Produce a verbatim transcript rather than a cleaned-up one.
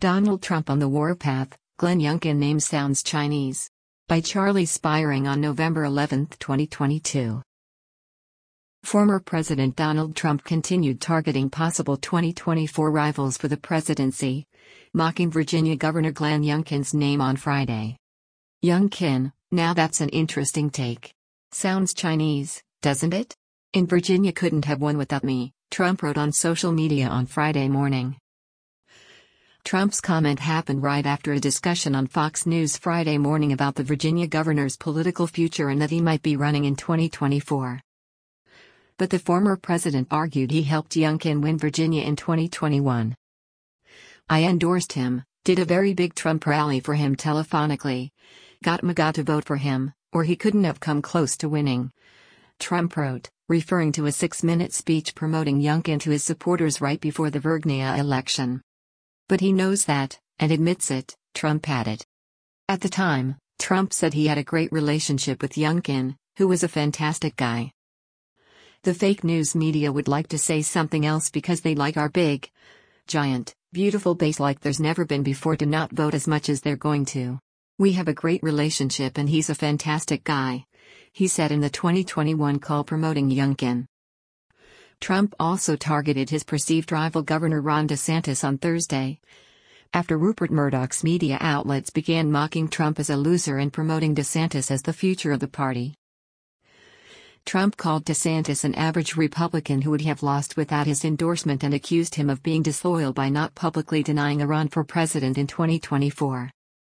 Donald Trump on the warpath, Glenn Youngkin name sounds Chinese. By Charlie Spiring on November eleventh, twenty twenty-two. Former President Donald Trump continued targeting possible twenty twenty-four rivals for the presidency, mocking Virginia Governor Glenn Youngkin's name on Friday. Youngkin, now that's an interesting take. Sounds Chinese, doesn't it? In Virginia couldn't have won without me, Trump wrote on social media on Friday morning. Trump's comment happened right after a discussion on Fox News Friday morning about the Virginia governor's political future and that he might be running in twenty twenty-four. But the former president argued he helped Youngkin win Virginia in twenty twenty-one. I endorsed him, did a very big Trump rally for him telephonically, got MAGA to vote for him, or he couldn't have come close to winning, Trump wrote, referring to a six-minute speech promoting Youngkin to his supporters right before the Virginia election. But he knows that, and admits it, Trump added. At the time, Trump said he had a great relationship with Youngkin, who was a fantastic guy. The fake news media would like to say something else because they like our big, giant, beautiful base like there's never been before to not vote as much as they're going to. We have a great relationship and he's a fantastic guy, he said in the twenty twenty-one call promoting Youngkin. Trump also targeted his perceived rival Governor Ron DeSantis on Thursday, after Rupert Murdoch's media outlets began mocking Trump as a loser and promoting DeSantis as the future of the party. Trump called DeSantis an average Republican who would have lost without his endorsement and accused him of being disloyal by not publicly denying a run for president in twenty twenty-four.